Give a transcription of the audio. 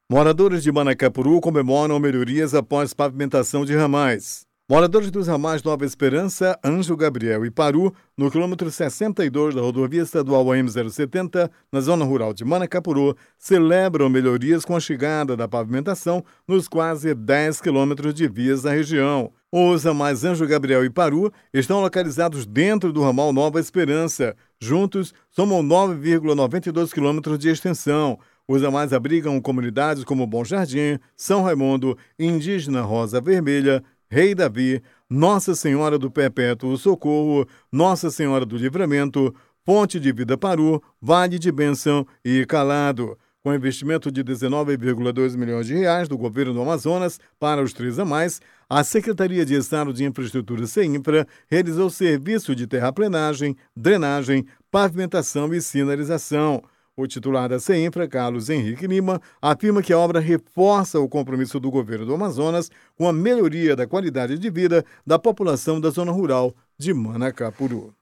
Moradores de Manacapuru comemoram melhorias após pavimentação de ramais. Moradores dos ramais Nova Esperança, Anjo Gabriel e Paru, no quilômetro 62 da rodovia estadual AM070, na zona rural de Manacapuru, celebram melhorias com a chegada da pavimentação nos quase 10 quilômetros de vias da região. Os ramais Anjo Gabriel e Paru estão localizados dentro do ramal Nova Esperança. Juntos, somam 9,92 quilômetros de extensão. Os ramais abrigam comunidades como Bom Jardim, São Raimundo, Indígena Rosa Vermelha, Rei Davi, Nossa Senhora do Perpétuo Socorro, Nossa Senhora do Livramento, Fonte de Vida Paru, Vale de Bênção e Calado. Com investimento de 19,2 milhões de reais do governo do Amazonas para os 3 ramais, a Secretaria de Estado de Infraestrutura CEINFRA realizou serviço de terraplenagem, drenagem, pavimentação e sinalização. O titular da CEINFRA, Carlos Henrique Lima, afirma que a obra reforça o compromisso do governo do Amazonas com a melhoria da qualidade de vida da população da zona rural de Manacapuru.